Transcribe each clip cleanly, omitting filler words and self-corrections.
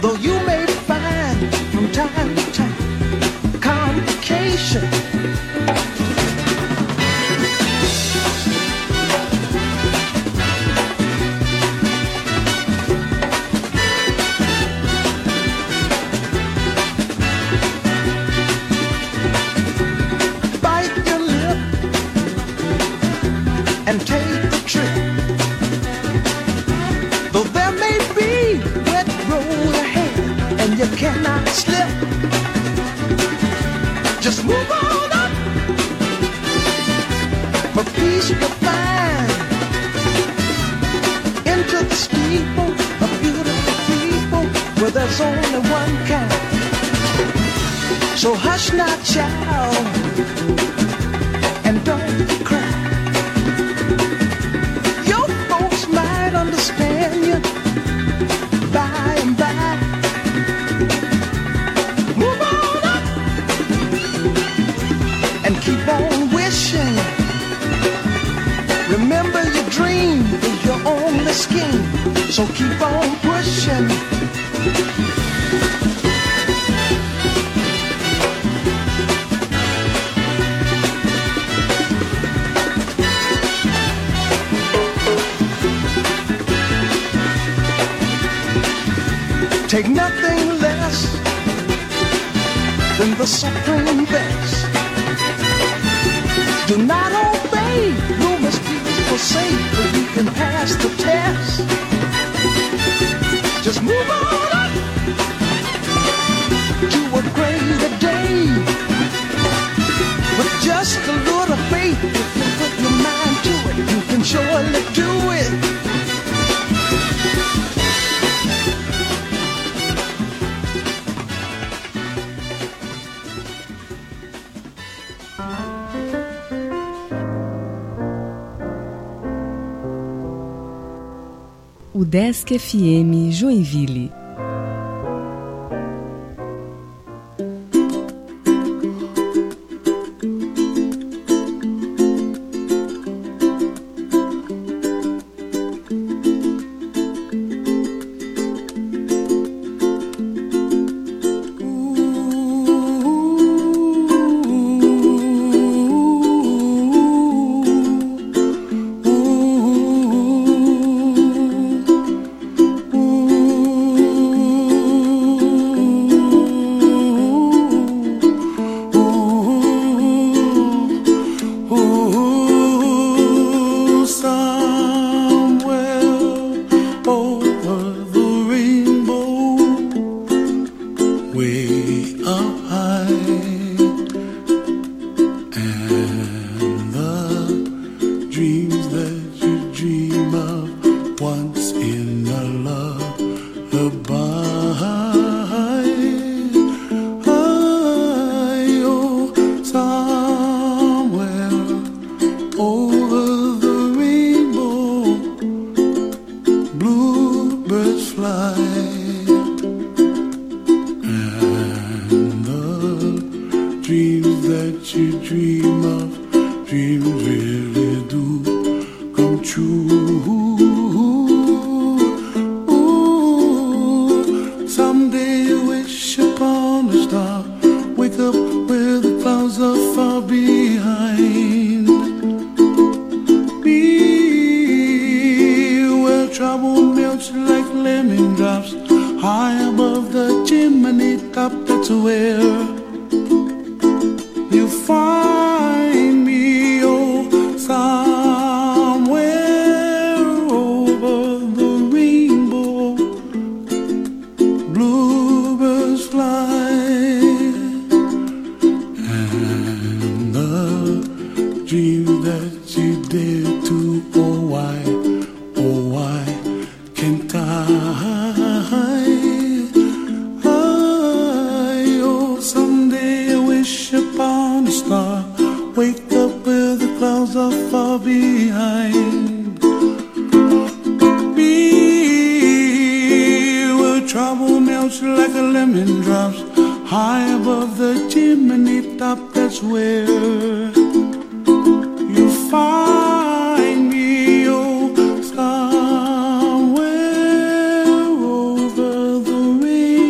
Though you may find from time to time complication, bite your lip and take the trip. Though there may be wet road ahead and you cannot slip, just move on up. For peace you'll find into the steeple of beautiful people where there's only one kind. So hush not, child, and don't cry. Your folks might understand you by and by. Move on up and keep on wishing. Remember your dream is your only scheme, so keep on pushing. Take nothing less than the supreme best. Do not obey rumors people say, but you can pass the test. Just move on up to a greater day. With just a little faith, if you put your mind to it, you can surely do it. UDESC FM Joinville. Somewhere over the rainbow.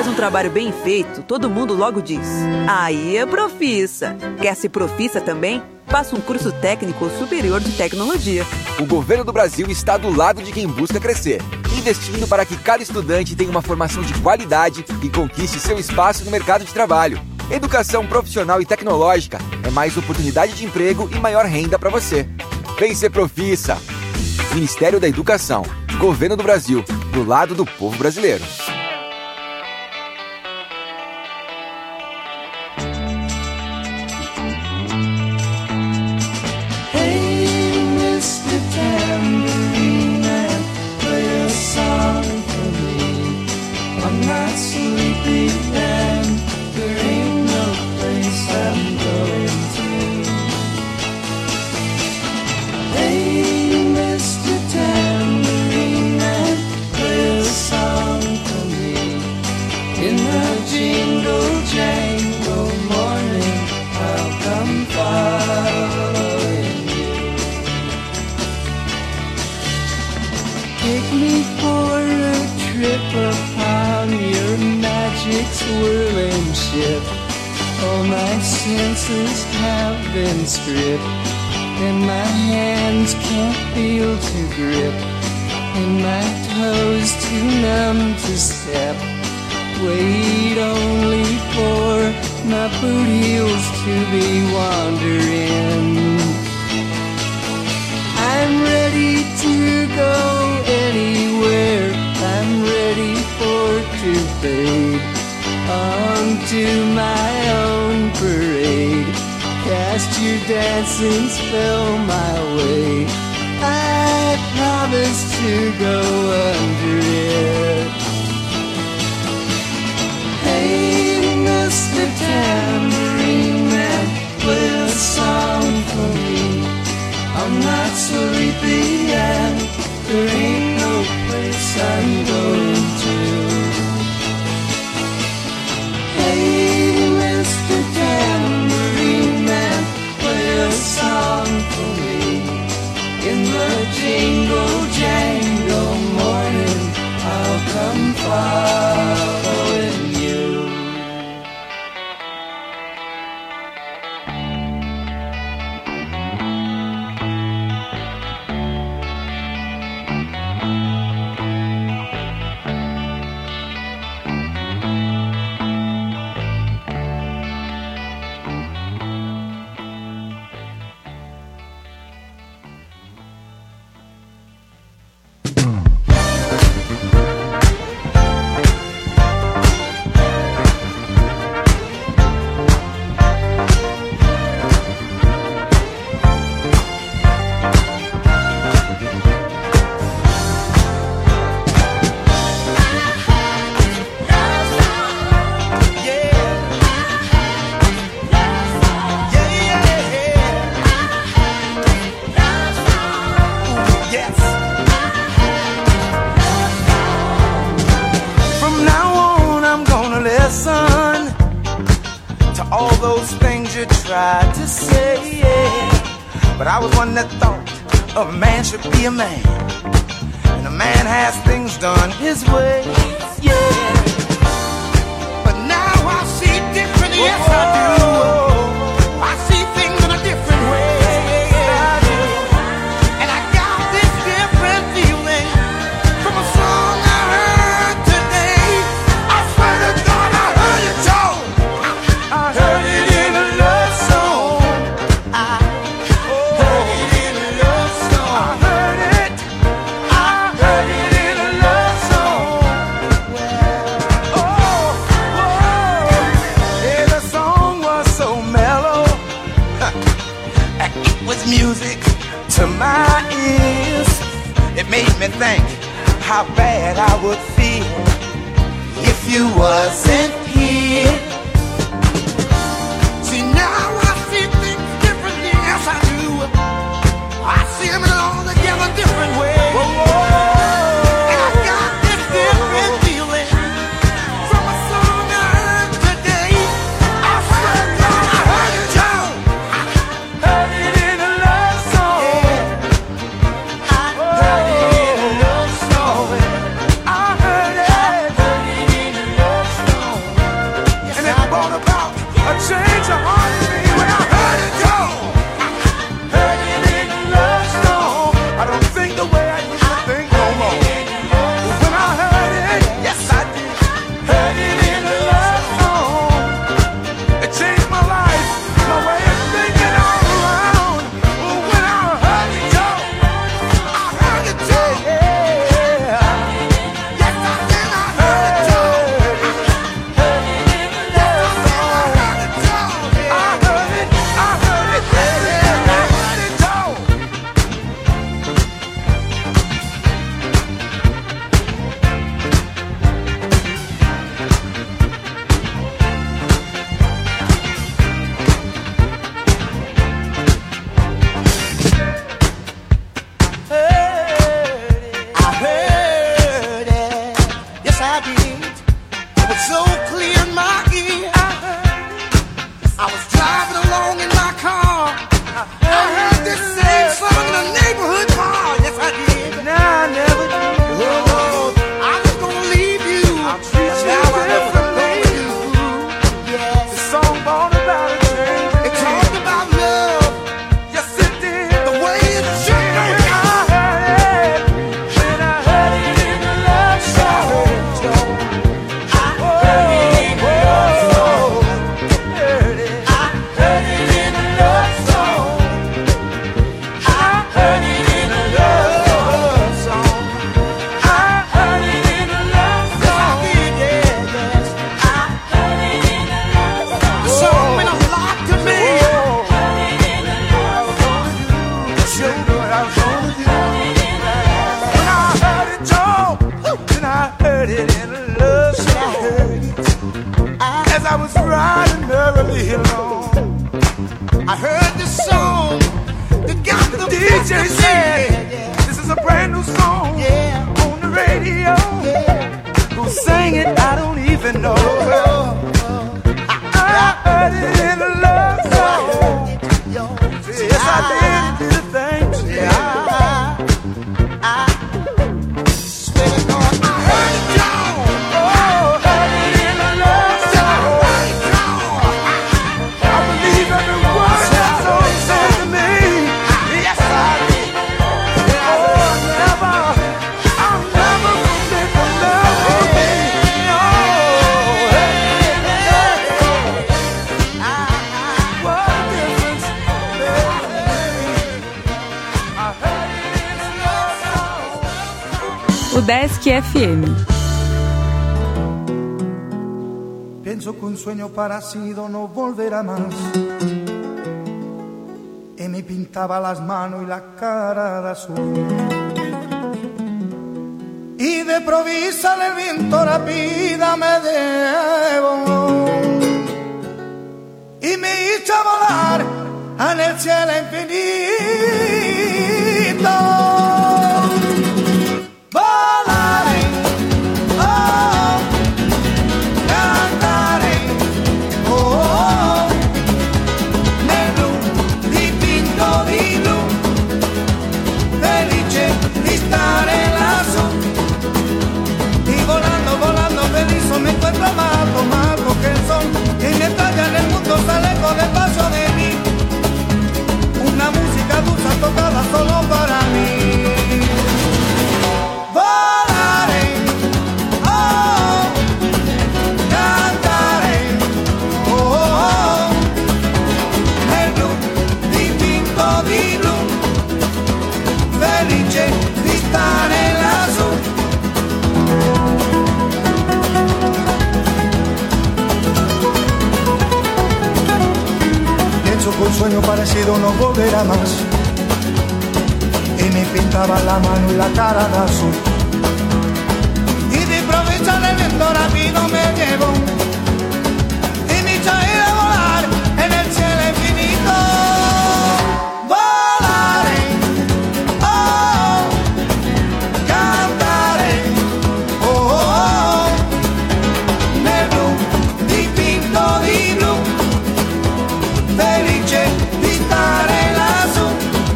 faz um trabalho bem feito, todo mundo logo diz: aí é profissa. Quer ser profissa também? Faça um curso técnico ou superior de tecnologia. O governo do Brasil está do lado de quem busca crescer, investindo para que cada estudante tenha uma formação de qualidade e conquiste seu espaço no mercado de trabalho. Educação profissional e tecnológica é mais oportunidade de emprego e maior renda para você. Vem ser profissa. Ministério da Educação, Governo do Brasil, do lado do povo brasileiro. Swirling ship, all my senses have been stripped, and my hands can't feel to grip, and my toes too numb to step. Wait only for my boot heels to be wandering. I'm ready to go anywhere, I'm ready for to fade onto my own parade. Cast your dancing spell my way. I promise to go under it. Hey, Mr. Tambourine Man, play a song for me. I'm not sleepy and there ain't no place I'm going to. Hey, Mr. Tambourine Man, play a song for me. In the jingle jangle morning, I'll come following you. Tried to say, yeah. But I was one that thought a man should be a man, and a man has things done his way, yeah. But now I see different, yes I do. I see things in a different way, I do. And I got this different feeling from a song I heard today. I swear to God I heard it all. I heard it in a love song. I heard it in a love song. I heard it in a love song. Oh, yeah, the song was so mellow. It was music to my ears. It made me think how bad I would feel if you wasn't here. See, now I see things differently, yes I do. I see them in an altogether different way. And I got this different feeling from a song I heard today. I swear to God I heard it, Joe. I heard it in a love song. Yeah. I heard it in a love song. I heard it in a love song. Desk FM. Pienso que un sueño parecido no volverá más. Y me pintaba las manos y la cara de azul. Y de provisa el viento rápida me llevó. Y me hizo volar en el cielo infinito. Me encuentro amado, más que el sol que me talla en el mundo sale con el paso de mí. Una música dulce tocada solo para mí. Volaré, oh, cantaré, oh, oh, nel blu dipinto di blu, felice di stare lassù. Con un sueño parecido no volverá más. Y me pintaba la mano y la cara de azul. Y de improviso el viento rápido me llevó. Y me hizo ir a volar en el cielo infinito. Volaré, oh, cantaré, oh, oh, nel blu dipinto di blu. Felice di stare lassù.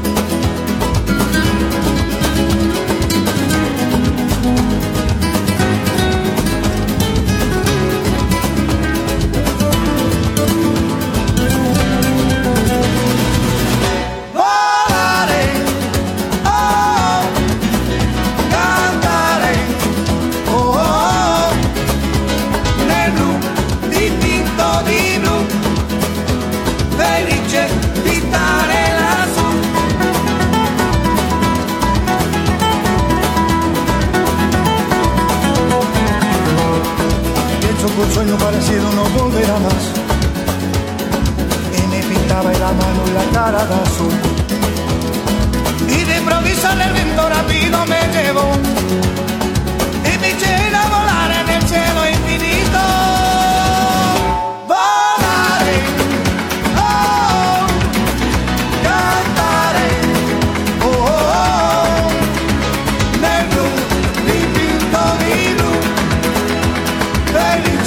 Volare, oh, cantare, oh, oh, nel blu dipinto di blu. Felice di stare lassù. Pienso que un sueño parecido no volverá más. Y me pintaba la mano y la cara de azul. Y de improviso el viento rápido me llevó. Y me eché a volar en el cielo infinito. Felice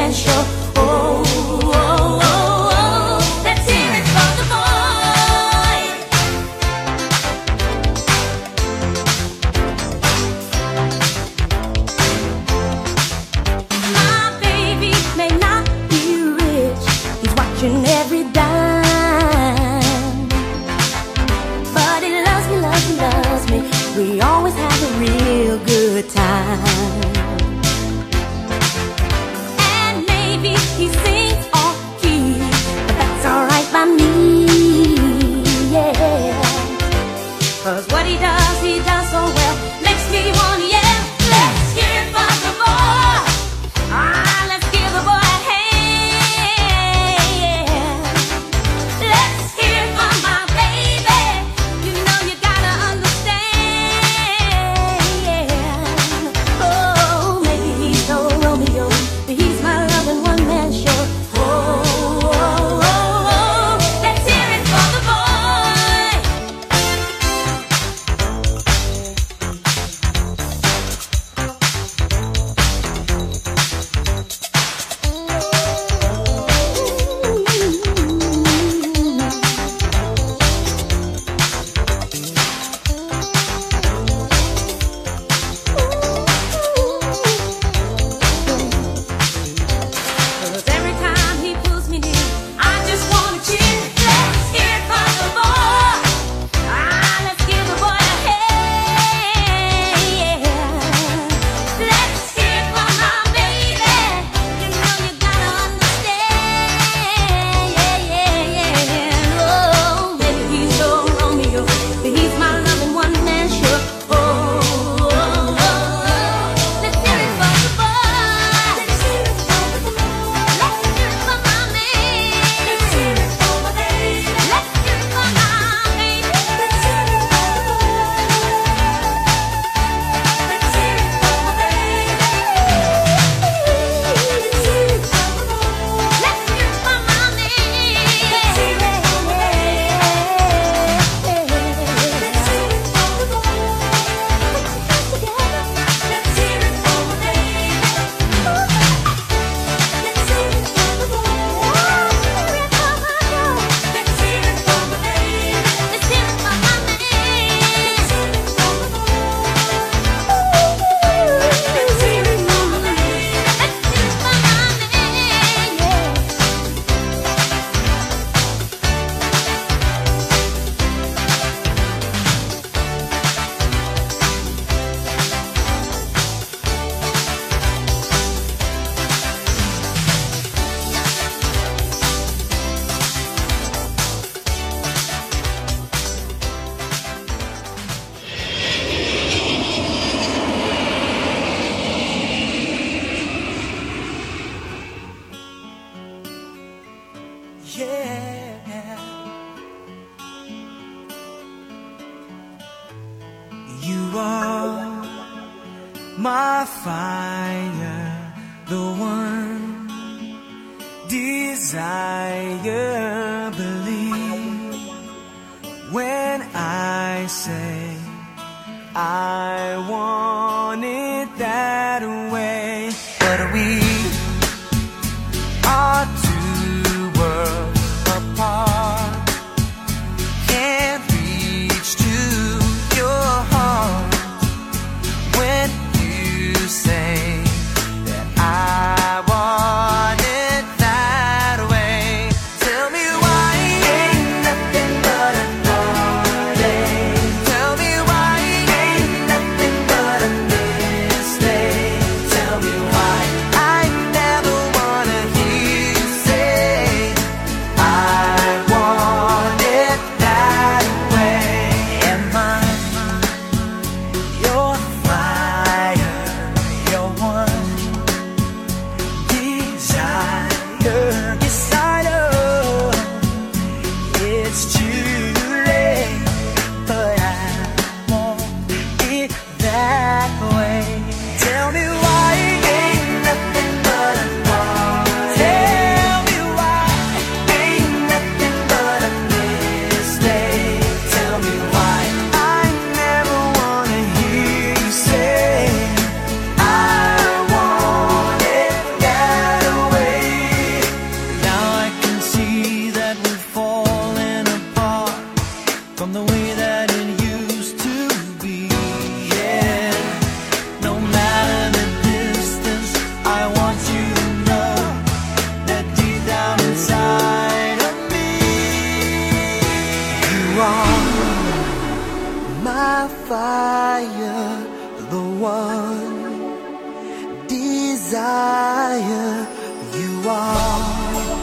man show. Oh, oh, oh, oh, let's hear it for the boy. My baby may not be rich, he's watching every dime, but he loves me, loves me, loves me. We always have a real good time. And maybe he sings off key, but that's alright by me, yeah. 'Cause what he does so well, makes me wanna yell. Let's hear it for the boy. Ah, let's give the boy a hand. Let's hear it for my baby. You know you gotta understand. Oh, maybe he's no Romeo, but he's my loving one-man show. Oh, oh, oh, oh, let's hear it for the boy. Cause every time he pulls me near, I just wanna cheer. Let's hear it for the boy. Ah, let's give the boy a hand. Let's hear it for my baby. You know you gotta understand. Yeah, yeah, yeah. Oh, maybe he's no Romeo, but he's my loving one-man show. Oh, oh, oh, oh. Let's hear it for the boy. Let's hear it for the boy. Let's hear it for my man. Let's hear it for my baby. Let's hear it for my baby. Let's hear it for the boy. Let's hear it for my baby. Let's hear it for the boy. Let's hear it for my man. Let's hear it for my baby. Let's hear it for the boy. Let's hear it for my baby. Let's hear it for the boy. Let's hear it for my baby. Let's hear it for my man. Let's hear it for the boy. Let's hear it for my baby. Let's hear it for my Yeah. You are my fire, the one desire. Believe when I say I want it that way. But we are two worlds apart. Can't reach to your heart when you say that I want it that way. Tell me why ain't nothing but a heartache. Tell me why ain't higher you are.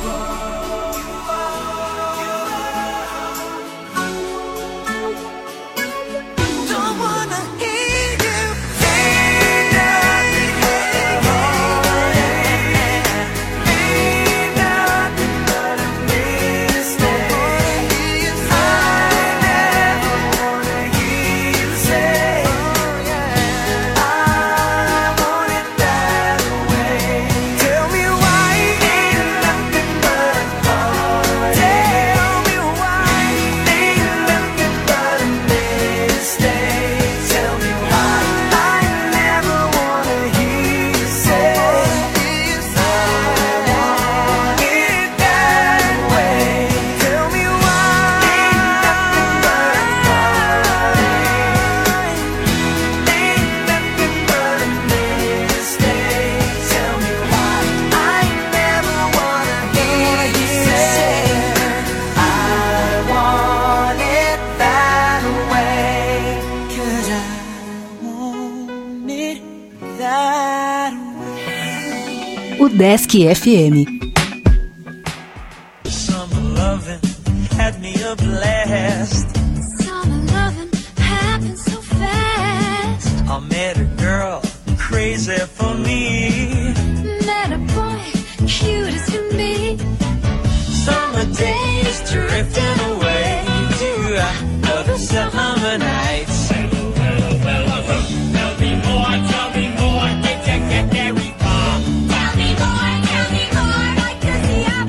O Desk FM. Summer loving had me a blast. Summer loving happened so fast. I met a girl crazy for me. Met a boy cute as can be. Summer days drifting away to other summer nights. Tell me more, did you get very far? Tell me more, like to see how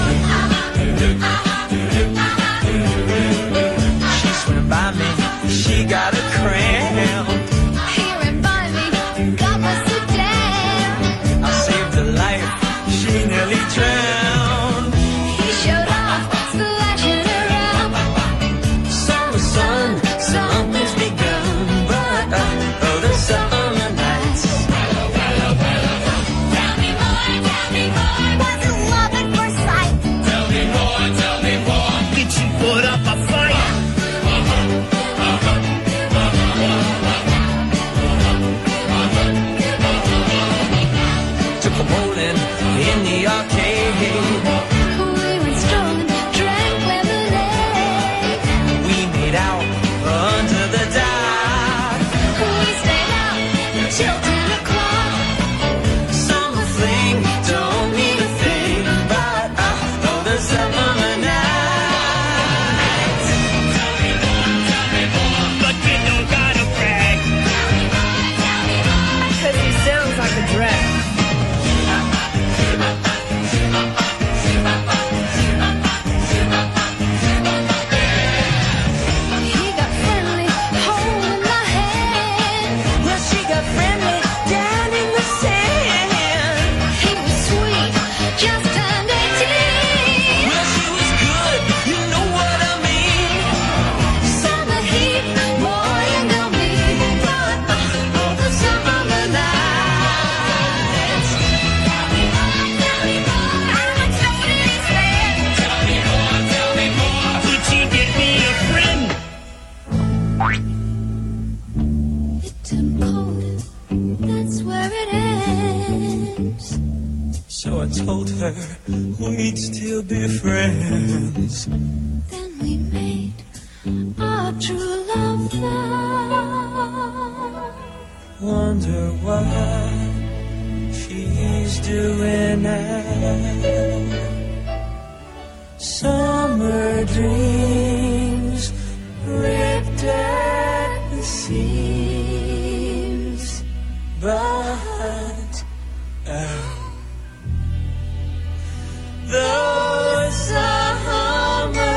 She swam by me, she got a cramp. here and by me, God bless the damn. I saved her life, she nearly drowned. He showed off, splashing around. Summer sun, something's begun, but the summer nights. Tell me more, was it love at first sight? Tell me more, did you put up a fight? Took a bowling in the arcade. We went strolling, drank lemonade. We made out under the dock. We stayed out till 10 o'clock. Summer fling don't mean a thing, but the summer nights. Tell me more, but you don't gotta brag. Cause he sounds like a drag. He got friendly, holding my hand. Well, she got friendly down in the sand. He was sweet, just turned 18. Well, she was good, you know what I mean. Summer heat, boy, you know me. But the summer nights. I'm excited, he said. Tell me more, could you get me a friend? It turned cold, that's where it ends. So I told her we'd still be friends. Then we made our true love vow. Wonder what she's doing now. Summer dreams ripped at the seams, but the summer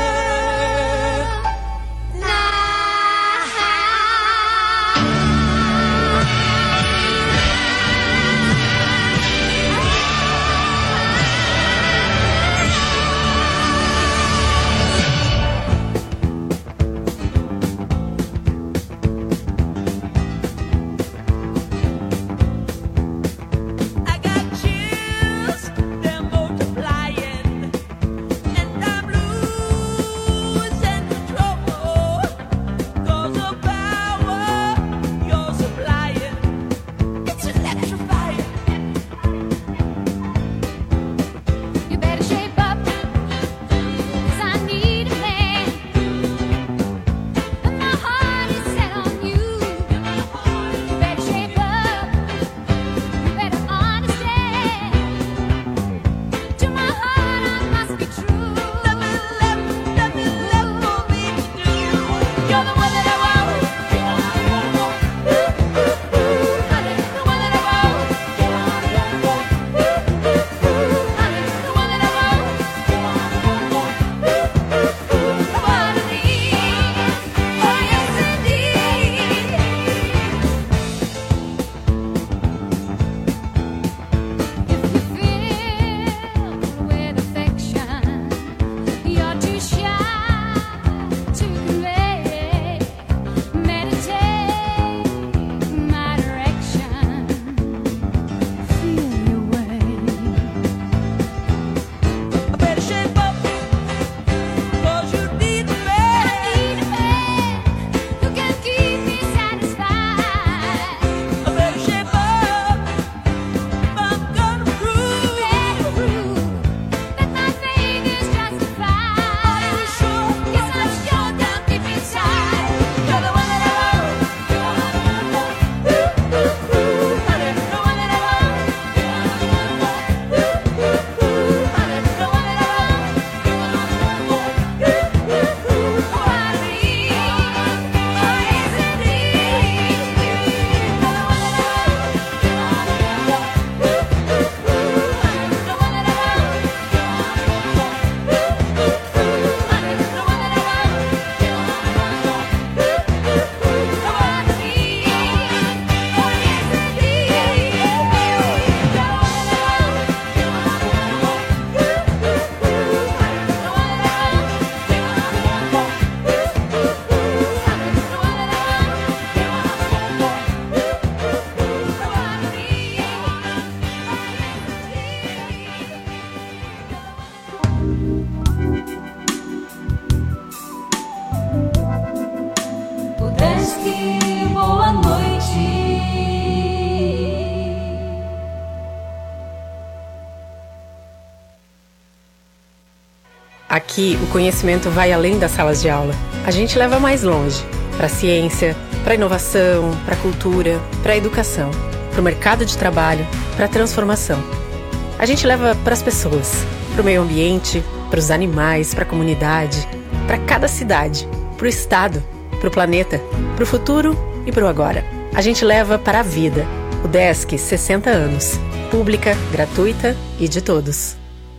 Aqui, o conhecimento vai além das salas de aula. A gente leva mais longe, para a ciência, para a inovação, para a cultura, para a educação, para o mercado de trabalho, para a transformação. A gente leva para as pessoas, para o meio ambiente, para os animais, para a comunidade, para cada cidade, para o estado, para o planeta, para o futuro e para o agora. A gente leva para a vida. O Desk 60 anos. Pública, gratuita e de todos.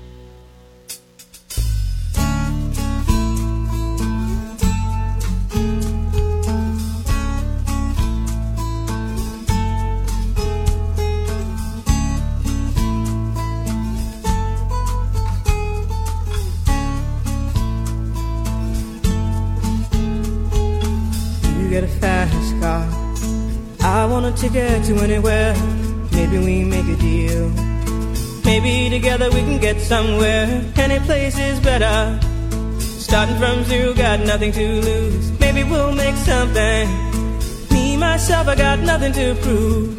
Get a fast car. I want a ticket to anywhere. Maybe we make a deal. Maybe together we can get somewhere. Any place is better. Starting from zero, got nothing to lose. Maybe we'll make something. Me, myself, I got nothing to prove.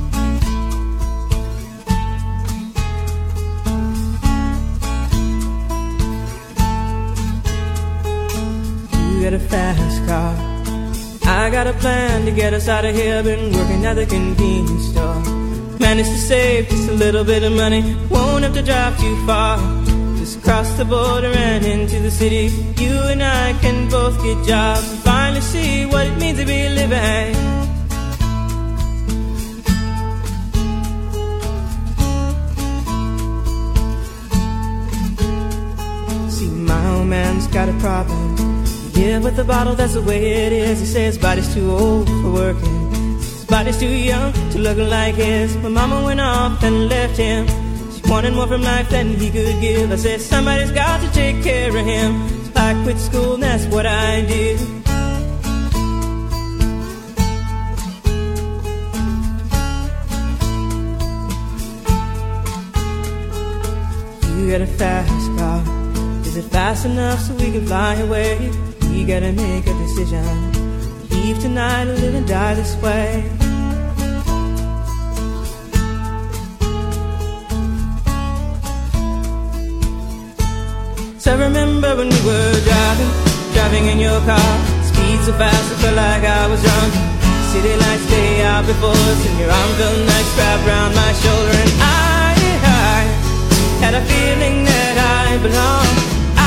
You get a fast car. I got a plan to get us out of here. Been working at the convenience store. Managed to save just a little bit of money. Won't have to drive too far. Just cross the border and into the city. You and I can both get jobs and finally see what it means to be living. See, my old man's got a problem. Yeah, with the bottle, that's the way it is. He says his body's too old for working. His body's too young to look like his. My mama went off and left him. She wanted more from life than he could give. I said, somebody's got to take care of him. So I quit school and that's what I did. You got a fast car. Is it fast enough so we can fly away? We gotta make a decision. Leave tonight or live and die this way. So I remember when we were driving in your car. Speed so fast I felt like I was drunk. City lights stay out before us, and your arm felt nice wrapped around my shoulder. And I had a feeling that I belonged.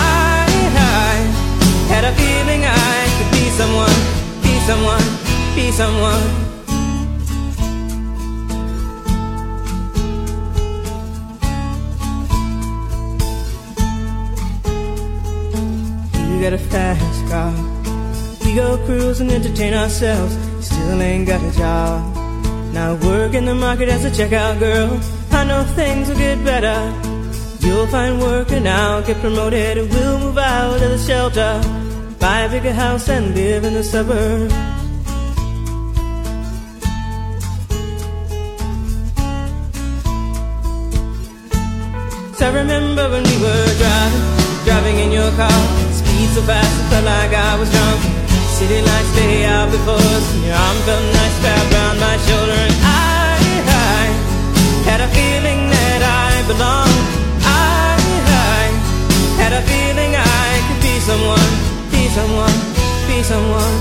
Had a feeling I could be someone, be someone, be someone. You got a fast car. We go cruise and entertain ourselves. You still ain't got a job. Now work in the market as a checkout girl. I know things will get better. You'll find work and I'll get promoted. We'll move out of the shelter, buy a bigger house and live in the suburbs. So I remember when we were driving in your car. Speed so fast I felt like I was drunk. City lights stay out before us, and your arm felt nice wrapped around my shoulder. And I had a feeling that I belonged. Had a feeling I could be someone, be someone, be someone.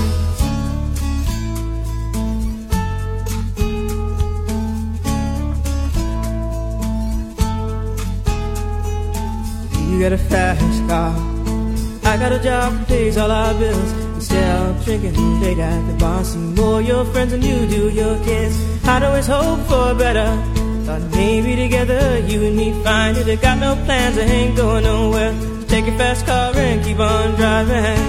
You got a fast car. I got a job that pays all our bills. Instead of drinking late at the bar, see more your friends than you do your kids. I'd always hope for better. Thought maybe together you and me find it. I got no plans, I ain't going nowhere. Take your fast car and keep on driving.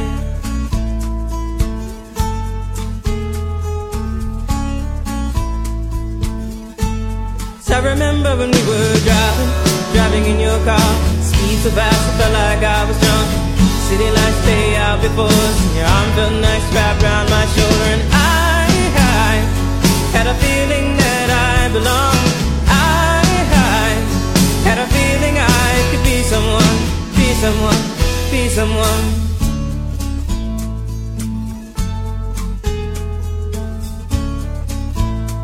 So I remember when we were driving in your car. Speed so fast I felt like I was drunk. City lights stay out before us, and your arm felt nice wrapped around my shoulder. And I had a feeling that I belonged. I had a feeling I could be someone, be someone, be someone.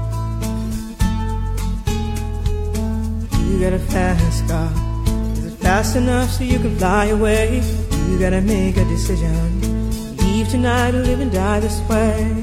You got a fast car. Is it fast fast enough so you can fly away. You gotta make a decision. Leave tonight or live and die this way.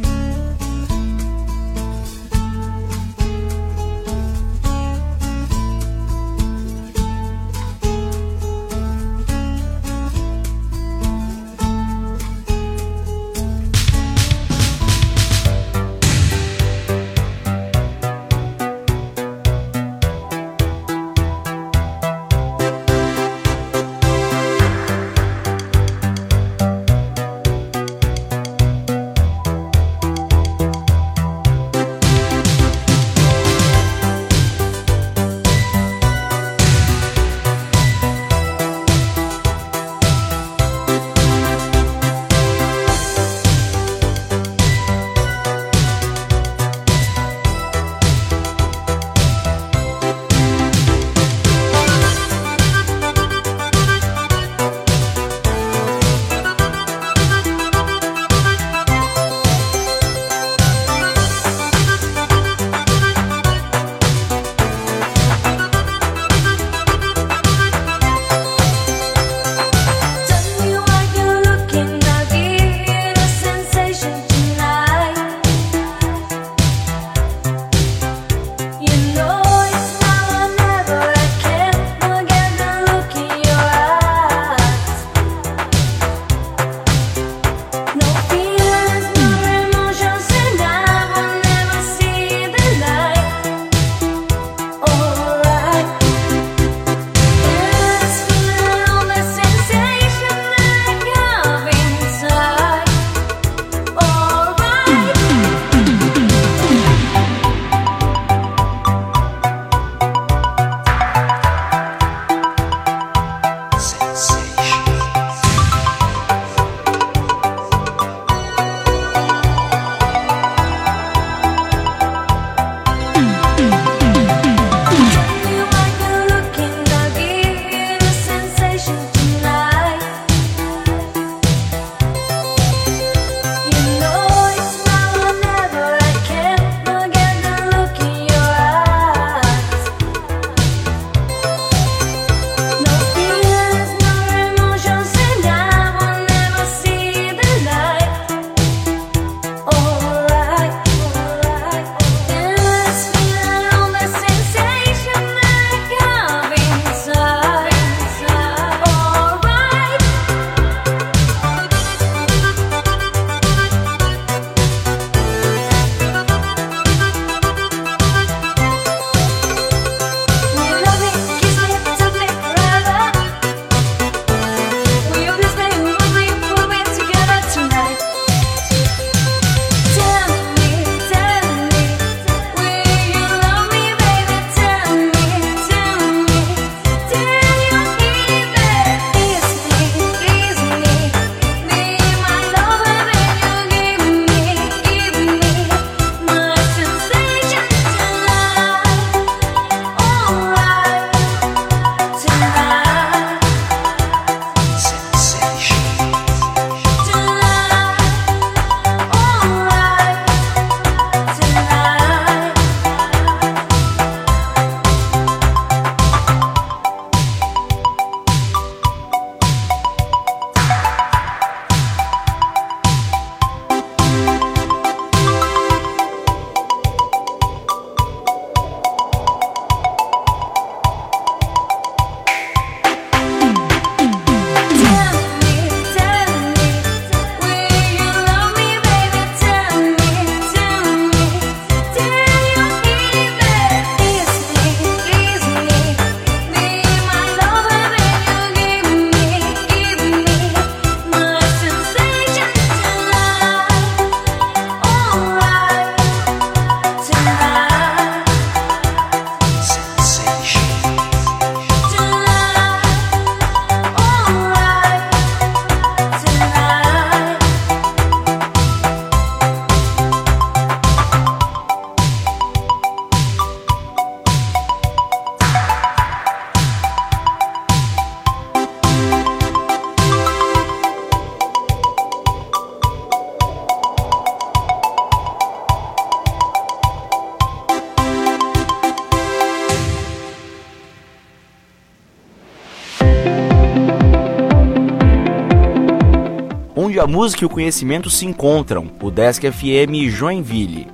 onde a música e o conhecimento se encontram. O Desk FM Joinville.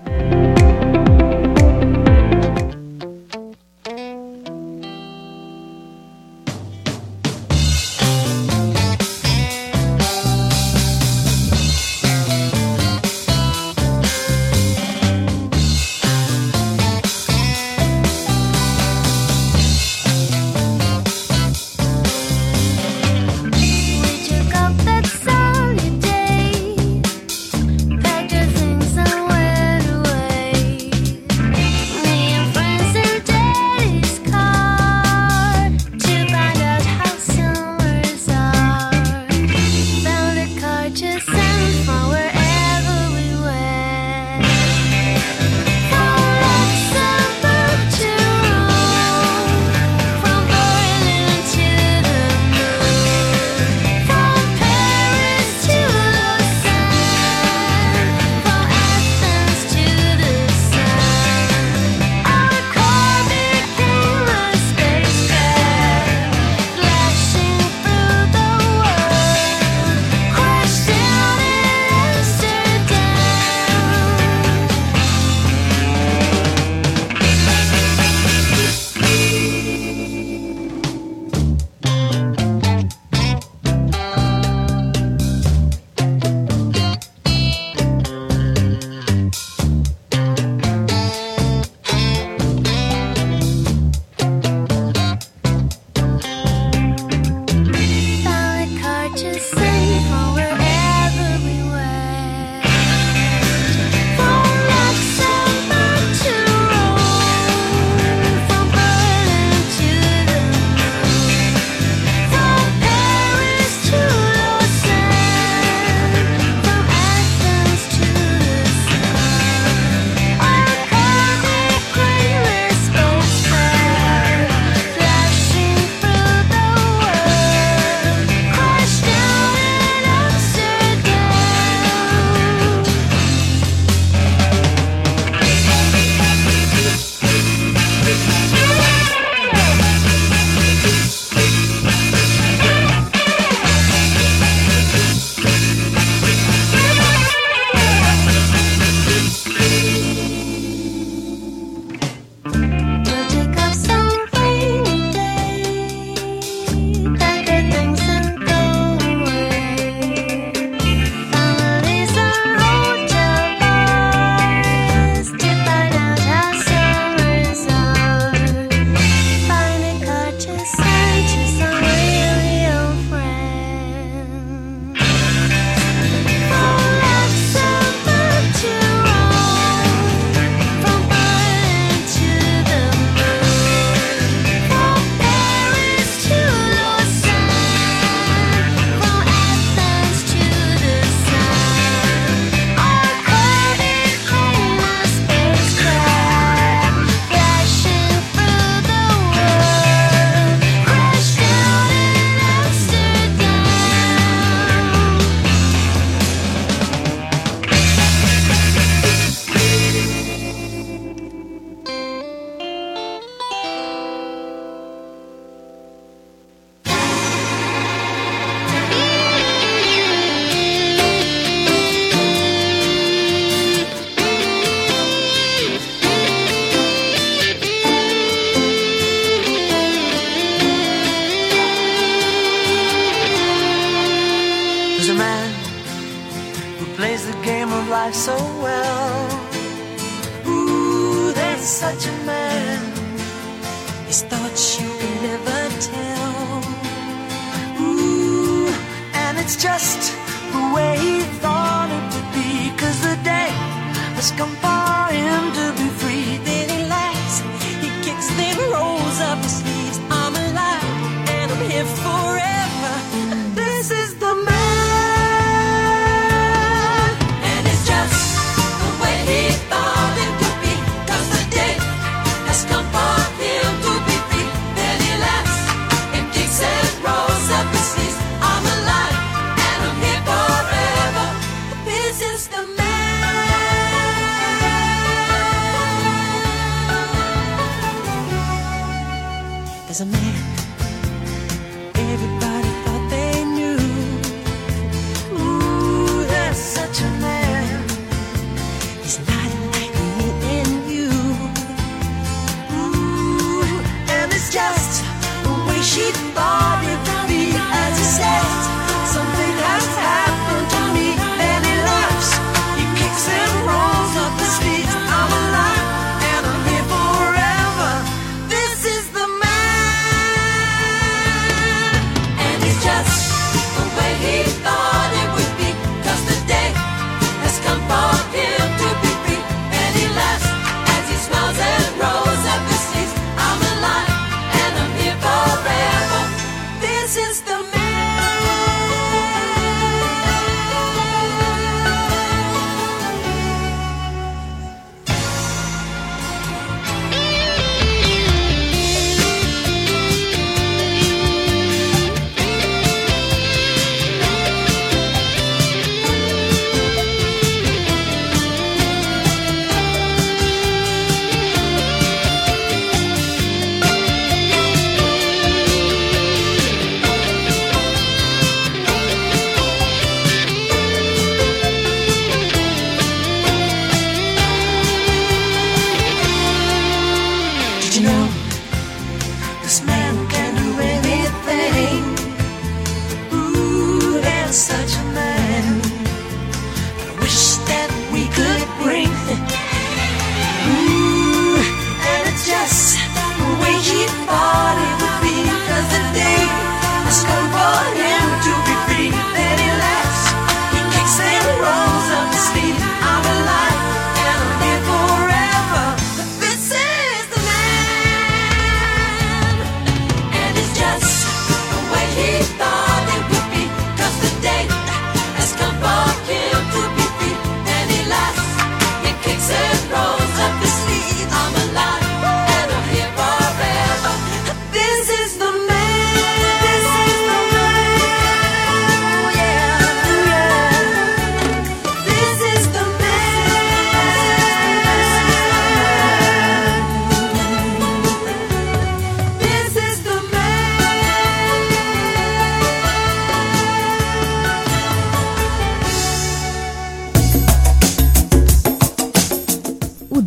life so well. Ooh, there's such a man. His thoughts you can never tell. Ooh, and it's just the way he thought it would be. 'Cause the day has come for him to be free. Then he laughs, he kicks, then rolls up his sleeves. I'm alive and I'm here forever. This is the man.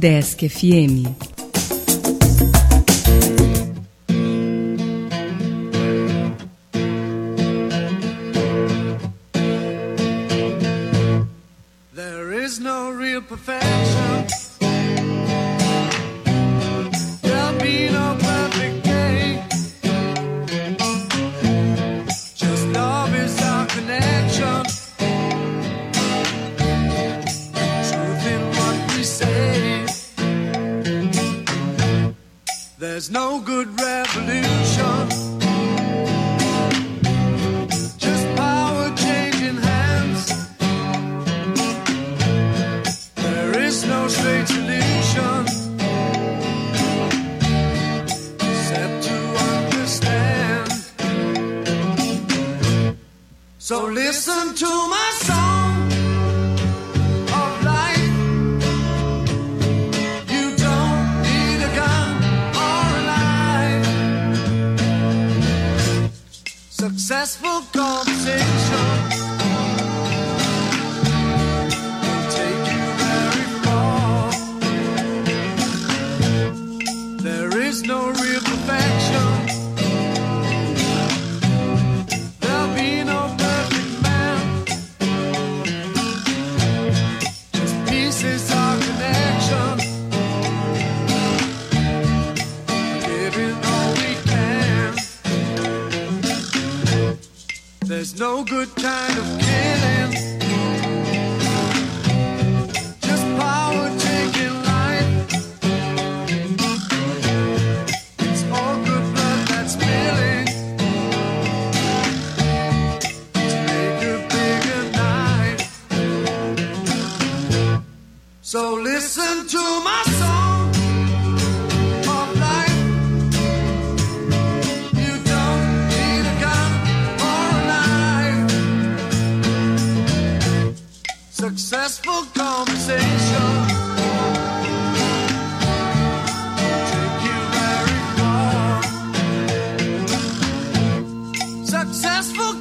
Udesc FM. There is no real perfection. There'll be no perfect day. Just love is our connection. Truth in what we say. There's no good revolution. Just power changing hands. There is no straight solution except to understand. So listen to my song of life. You don't need a gun or a knife. Successful conversation will take you very far. There is no real perfection. There'll be no perfect man. Just pieces of connection. Giving all we can. There's no good kind of killing. Just power taking life. It's all good blood that's spilling to make a bigger knife. So listen to my song of life. You don't need a gun or a knife. Successful conversation take you very far. Successful